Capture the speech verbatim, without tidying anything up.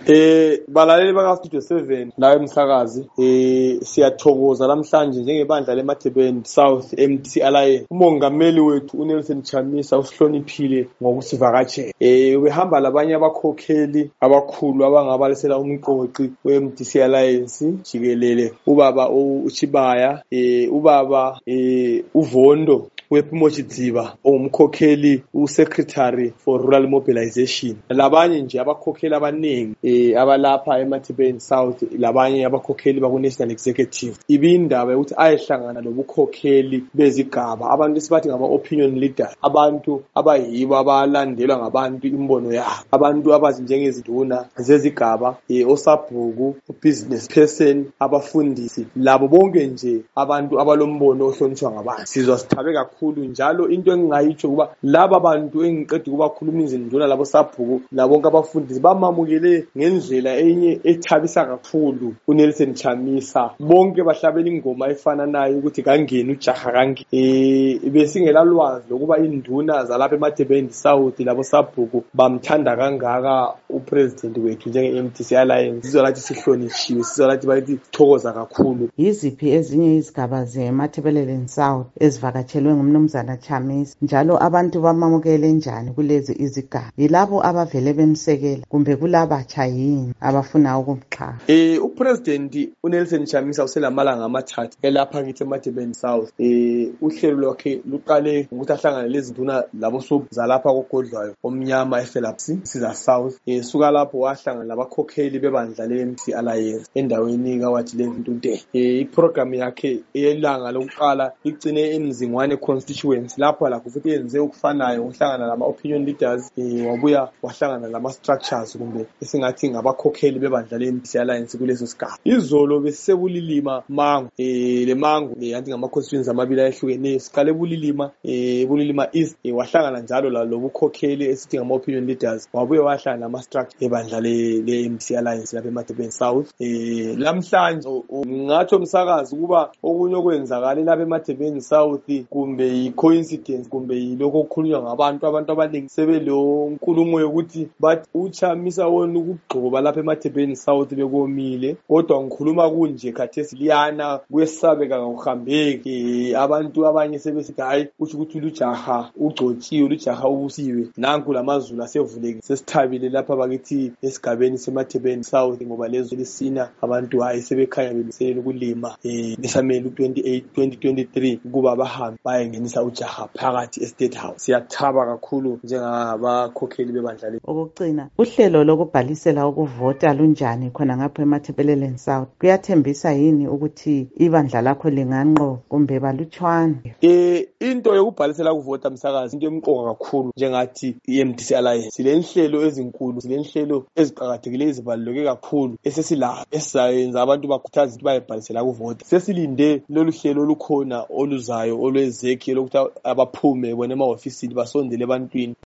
Eh balaleli baka Studio seven la emsakazi eh siyathokoza namhlanje njengebandla leMathebeni South M D C Alliance. Umongameli wethu uNelson Chamisa usihloniphile ngokusivakatshela. Eh ubehamba labanye abakhokheli abakhulu abangabalisela umqoqi we-M D C Alliance jikelele ubaba uChibaya, eh ubaba eh uVondo wePimochidziba ongumkhokheli uSecretary for Rural Mobilization. Labanye nje abakhokheli abaningi eh abalapha eMathebeni South, labanye abakhokheli baku National Executive. Ibindaba ukuthi ayehlangana lobukhokheli bezigaba, abantu esibathi ngama opinion leaders, abantu abayibo abalandelwa ngabantu imbono yabo, abantu abazi njengezinduna zezigaba, eh osabhuku, business person, abafundisi, labo bonke nje abantu abalombono ohlonishwa ngabantu. Sizwa sithabe kakhulu njalo into engingayitsho kuba laba bantu engiqeda kubakhuluma izinduna labo sabhuku labonke abafundisi bamamukele ngendlela enye ethabisa kakhulu uNelson Chamisa. Bonke bahlabela ingoma efana nayo ukuthi kangeni ujaha kange. Eh besingela lwazi lokuba induna zalapha eMathebeni South labo sabhuku bamthanda kangaka upresident wethu njenge M D C Alliance. Sizwa lathi sihlonitshiwe, sizwa lathi bayithi thokoza kakhulu. Yiziphi ezinye izigaba zeMathebeni South ezivakatshelwe ngumnumzana Chamisa, njalo abantu bamamukele njani kulezi izigaba? Yilabo abavele bemsekela kumbe kulabatsha yini abafuna ukumxhasa? Eh upresident uNelson Chamisa uselamalanga amathathu elapha kithi eMathebeni South. Eh uhlelo lwakhe luqale ukuthi ahlangane lezinduna labo zalapha kogodlwayo omnyama eFelapsi siza South. Eh suka lapho wahlangana labakhokheli bebandla le-M D C Alliance endaweni kawathi leNtunte. Eh iprogram yakhe eyelanga lokuqala igcine eMzingwane constituency, lapho lakho futhi yenze ukufanayo uhlangana lama opinion leaders, eh wabuya wahlangana lama structures kumbe esingathi ngabakhokheli bebandla le-M D C Alliance kuleso sigaba. Izolo besebulilima mango, eh le mango yanti ngama constituencies amabili ayehlukeneyo. Siqale bulilima, eh bulilima east, eh wahlangana njalo la lobukhokheli esithi ngama opinion leaders, wabuye wahlangana nama structure ebandla le-M D C Alliance lapha eMathebeni South. Eh lamhlanje ngingathi umsakazi kuba okunye okwenzakala lapha eMathebeni South kumbe i-coincidence kumbe yilokho okukhulunywa ngabantu abantu abaningi sebelo nkulumo yokuthi bathi uChamisa wona ukugqoba lapha eMathebeni South bekomile, kodwa ngikhuluma kunje khathesi liyana kwesabeka ngokuhambeki. Abantu abanye sebesithi hayi uthi ukuthi ujaha ugcotshiwe, ujaha ubusiwe. Nanku lamazulu asevulekile, sesithabile lapha bakithi esigabeni seMathebeni South ngoba lezo lisina abantu hayi sebekhanya beliselela ukulima eh besamele u-twenty-eight twenty twenty-three kuba bahambe bayengenisa ujaha phakathi eState House. Siyathaba kakhulu njengabakhokheli bebandla lethu. Ukucina, uhlelo lokubhalisela ukuvota lunjani khona ngapha eMathebeni South? Kuyathembisa yini ukuthi ibandla lakho linganqo kumbe balutshwane? Eh into yokubhalisela ukuvota msakazi into emqoka kakhulu njengathi i-M D C Alliance. Silenhlelo ezinkulu, silenhlelo eziqhakathekileyo ezibaluleke kakhulu esesilayo esizayenza abantu bakhuthaza ukuthi bayebhalisela ukuvota. Sesilinde lolu hlelo olukhona oluzayo olwezekhi lokuthi abaphume bona emahofisini basondele ebantwini.